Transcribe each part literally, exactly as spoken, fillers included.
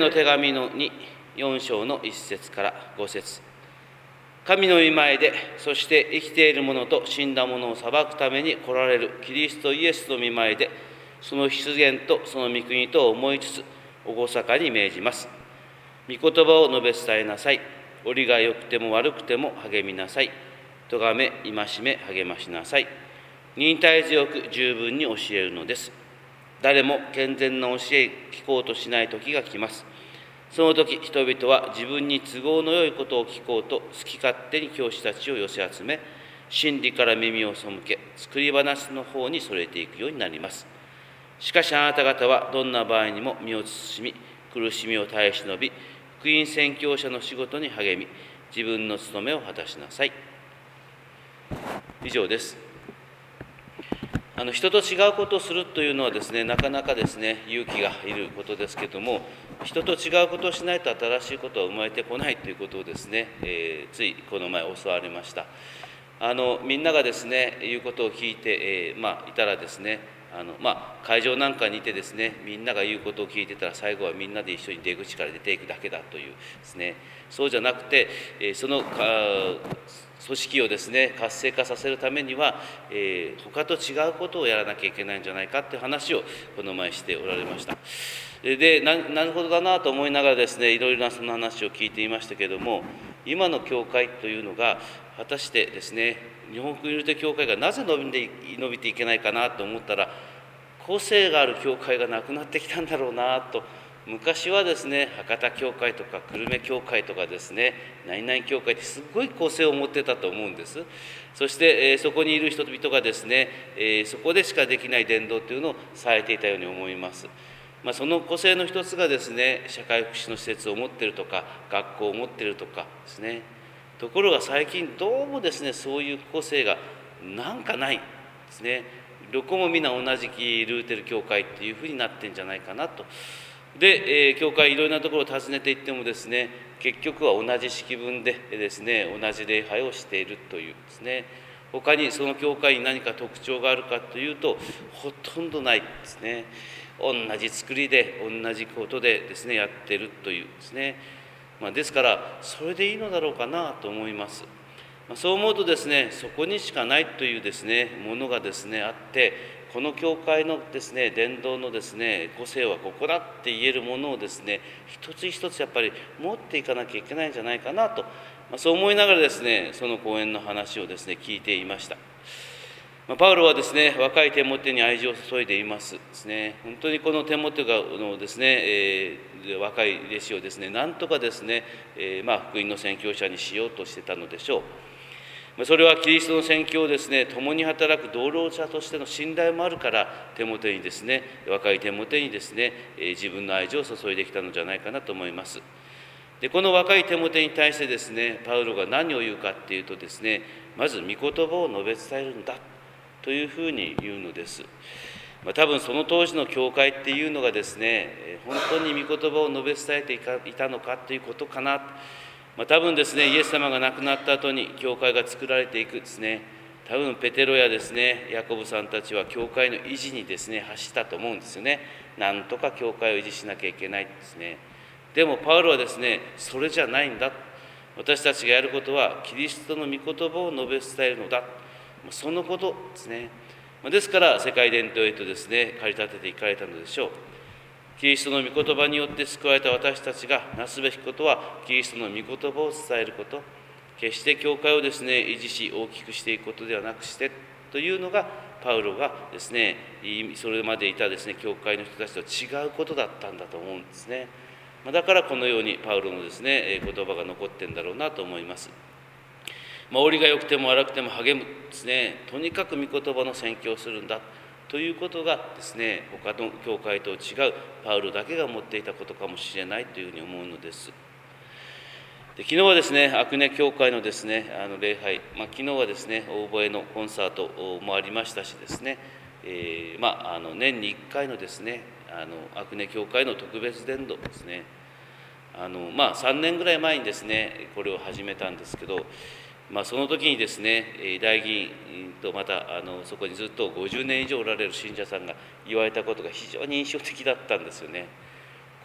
の手紙のによん章のいっ節からご節。神の御前で、そして生きている者と死んだ者を裁くために来られるキリストイエスの御前で、その出現とその御国とを思いつつ、厳かに命じます。御言葉を述べ伝えなさい。折が良くても悪くても励みなさい。咎め、戒め、励ましなさい。忍耐強く十分に教えるのです。誰も健全な教え聞こうとしない時が来ます。その時、人々は自分に都合のよいことを聞こうと好き勝手に教師たちを寄せ集め、真理から耳を背け、作り話の方にそれていくようになります。しかしあなた方はどんな場合にも身を慎み、苦しみを耐え忍び、福音宣教者の仕事に励み、自分の務めを果たしなさい。以上です。あの人と違うことをするというのはですね、なかなかですね、勇気がいることですけども、人と違うことをしないと新しいことは生まれてこないということをですね、えー、ついこの前教わりました。あのみんながですね、言うことを聞いて、えー、まあいたらですね、あのまあ、会場なんかにいてですね、みんなが言うことを聞いてたら最後はみんなで一緒に出口から出ていくだけだというですね、そうじゃなくて、えー、その組織をですね活性化させるためには、えー、他と違うことをやらなきゃいけないんじゃないかっていう話をこの前しておられました。で な, なるほどだなと思いながらですね、いろいろなその話を聞いていましたけれども、今の教会というのが果たしてですね、日本国ユニテ教会がなぜ伸びて伸びていけないかなと思ったら、個性がある教会がなくなってきたんだろうなと。昔はですね、博多教会とか久留米教会とかですね、何々教会ってすごい個性を持ってたと思うんです。そして、えー、そこにいる人々がですね、えー、そこでしかできない伝道というのをされていたように思います。まあ、その個性の一つがですね、社会福祉の施設を持っているとか、学校を持っているとかですね。ところが最近どうもですね、そういう個性がなんかないですね。どこも皆同じルーテル教会っていうふうになってんじゃないかなと。で、えー、教会いろいろなところを訪ねていってもですね、結局は同じ式文でですね、同じ礼拝をしているというですね、他にその教会に何か特徴があるかというと、ほとんどないですね。同じ作りで同じことでですねやっているというですね、まあ、ですからそれでいいのだろうかなと思います。まあ、そう思うとですね、そこにしかないというですねものがですねあって、この教会のですね伝道のですね個性はここだって言えるものをですね一つ一つやっぱり持っていかなきゃいけないんじゃないかなと、まあ、そう思いながらですねその講演の話をですね聞いていました。パウロはですね、若いテモテに愛情を注いでいますですね。本当にこのテモテがのですね、えー、若い弟子をですね、なんとかですね、えー、まあ福音の宣教者にしようとしてたのでしょう。それはキリストの宣教をですね、共に働く同労者としての信頼もあるから、テモテにですね、若いテモテにですね、えー、自分の愛情を注いできたのじゃないかなと思います。で、この若いテモテに対してですね、パウロが何を言うかっていうとですね、まず御言葉を述べ伝えるんだというふうに言うのです。まあ、多分その当時の教会っていうのがですね、本当に御言葉を述べ伝えていたのかということかな。まあ、多分ですね、イエス様が亡くなった後に教会が作られていくですね、多分ペテロやですね、ヤコブさんたちは教会の維持にですね、走ったと思うんですよね。なんとか教会を維持しなきゃいけないですね。でもパウロはですね、それじゃないんだ。私たちがやることはキリストの御言葉を述べ伝えるのだ。そのことですね。ですから世界伝統へとですね駆り立てていかれたのでしょう。キリストの御言葉によって救われた私たちがなすべきことは、キリストの御言葉を伝えること、決して教会をですね維持し大きくしていくことではなくしてというのが、パウロがですねそれまでいたですね教会の人たちと違うことだったんだと思うんですね。だからこのようにパウロのですね言葉が残ってんだろうなと思います。まあ、折が良くても荒くても励むですね、とにかく御言葉の宣教をするんだということがですね、他の教会と違うパウロだけが持っていたことかもしれないというふうに思うのです。で、昨日はですね、アクネ教会のですね、あの礼拝、まあ、昨日はですね、オーボエのコンサートもありましたしですね、えー、まあ、あの年にいっかいのですね、あのアクネ教会の特別伝道ですね、あのまあさんねんぐらい前にですね、これを始めたんですけど、まあ、その時にですね、大議員とまたあのそこにずっとごじゅうねん以上おられる信者さんが言われたことが非常に印象的だったんですよね。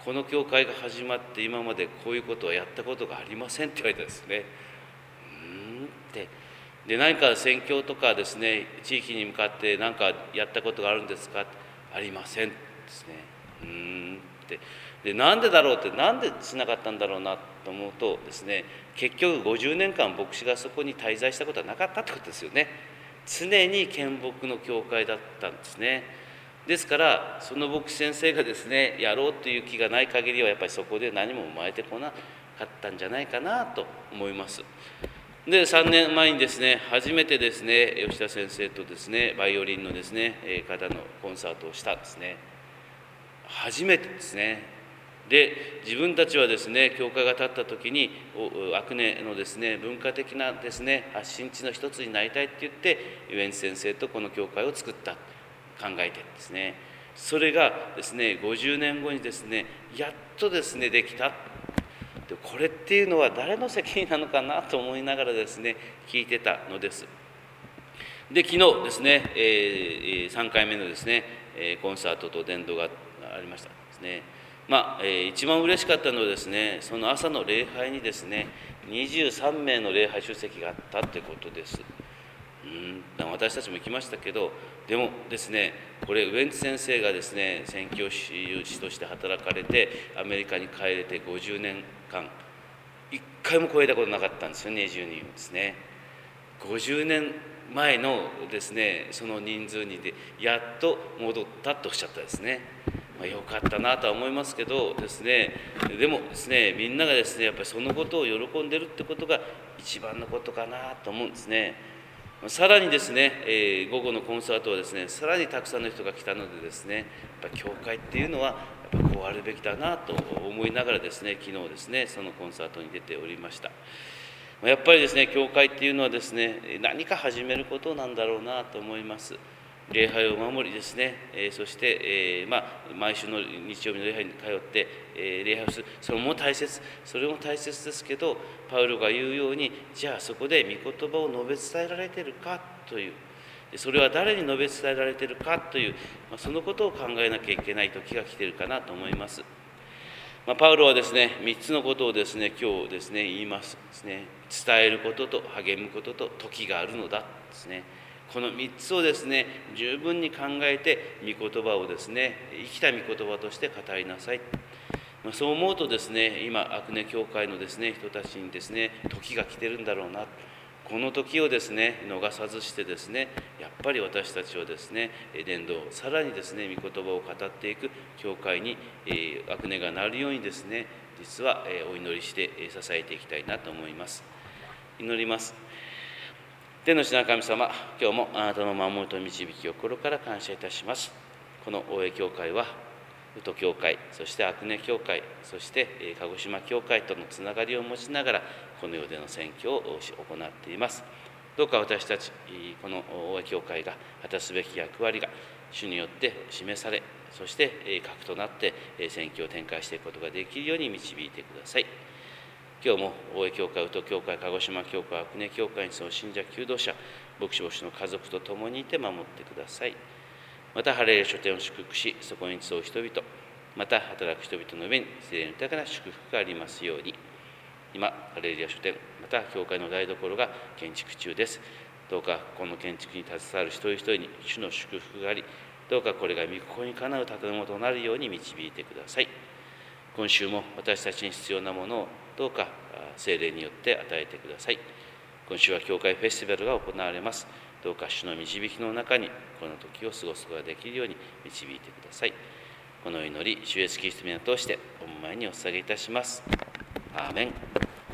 この教会が始まって今までこういうことはやったことがありませんって言われたんですね。うーんってで、何か宣教とかですね、地域に向かって何かやったことがあるんですか？ありませんですね。うーんってで、なんでだろうって、なんでしなかったんだろうなと思うとですね、結局ごじゅうねんかん牧師がそこに滞在したことはなかったってことですよね。常に献牧の教会だったんですね。ですからその牧師先生がですね、やろうという気がない限りはやっぱりそこで何も生まれてこなかったんじゃないかなと思います。でさんねんまえにですね、初めてですね、吉田先生とですね、バイオリンのですね方のコンサートをしたんですね。初めてですね。で自分たちはですね、教会が建った時に阿久根のですね、文化的なですね発信地の一つになりたいって言ってウエンツ先生とこの教会を作った考えてですね、それがですねごじゅうねんごにですねやっとですねできた。でこれっていうのは誰の責任なのかなと思いながらですね聞いてたのです。で昨日ですね、えー、さんかいめのですねコンサートと伝道がありましたですね。まあ、えー、一番嬉しかったのはですね、その朝の礼拝にですねにじゅうさんめいの礼拝出席があったってことです。うん私たちも行きましたけど、でもですね、これウエンツ先生がですね宣教師として働かれてアメリカに帰れてごじゅうねんかんいっかいも超えたことなかったんですよ。にじゅうにんですね。ごじゅうねんまえのですねその人数にでやっと戻ったとおっしゃったですね。まあ、よかったなとは思いますけどですね、でもですね、みんながですねやっぱりそのことを喜んでるってことが一番のことかなと思うんですね。さらにですね、えー、午後のコンサートはですね、さらにたくさんの人が来たのでですね、やっぱ教会っていうのはやっぱこうあるべきだなと思いながらですね、昨日ですね、そのコンサートに出ておりました。やっぱりですね、教会っていうのはですね、何か始めることなんだろうなと思います。礼拝を守りですね、えー、そして、えーまあ、毎週の日曜日の礼拝に通って、えー、礼拝をする、それも大切、それも大切ですけど、パウロが言うように、じゃあそこで御言葉を述べ伝えられているかという、それは誰に述べ伝えられているかという、まあ、そのことを考えなきゃいけない時が来ているかなと思います。まあ、パウロはですね、みっつのことをですね、今日ですね、言いますですね。伝えることと励むことと時があるのだですね。このみっつをですね、十分に考えて御言葉をですね、生きた御言葉として語りなさい。まあ、そう思うとですね、今阿久根教会のですね人たちにですね、時が来てるんだろうな。この時をですね逃さずしてですね、やっぱり私たちはですね伝道、さらにですね御言葉を語っていく教会に、えー、阿久根がなるようにですね、実は、えー、お祈りして支えていきたいなと思います。祈ります。天の父なる神様、今日もあなたの守りと導きを心から感謝いたします。この大江教会は宇都教会、そして阿久根教会、そして鹿児島教会とのつながりを持ちながらこの世での宣教を行っています。どうか私たちこの大江教会が果たすべき役割が主によって示され、そして核となって宣教を展開していくことができるように導いてください。今日も大江教会、宇都教会、鹿児島教会、阿久根教会にその信者求道者、牧師牧師の家族と共にいて守ってください。またハレルヤ書店を祝福し、そこに集う人々、また働く人々の上に聖霊の豊かな祝福がありますように。今ハレルヤ書店、また教会の台所が建築中です。どうかこの建築に携わる一人一人に主の祝福があり、どうかこれが御心にかなう建物となるように導いてください。今週も私たちに必要なものをどうか聖霊によって与えてください。今週は教会フェスティバルが行われます。どうか主の導きの中にこの時を過ごすことができるように導いてください。この祈り、主イエスキリストの名を通してお前にお捧げいたします。アーメン。